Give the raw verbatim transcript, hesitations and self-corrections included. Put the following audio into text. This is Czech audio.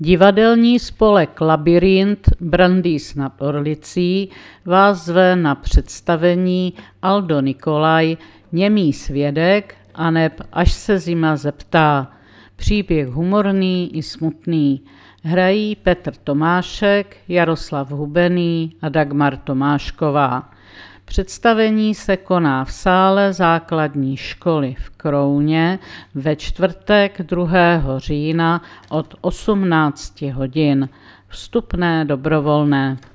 Divadelní spolek Labyrint Brandýs nad Orlicí vás zve na představení Aldo Nikolaj, Němý svědek, aneb Až se zima zeptá. Příběh humorný i smutný. Hrají Petr Tomášek, Jaroslav Hubený a Dagmar Tomášková. Představení se koná v sále základní školy v Krouně ve čtvrtek druhého října od osmnácti hodin. Vstupné dobrovolné.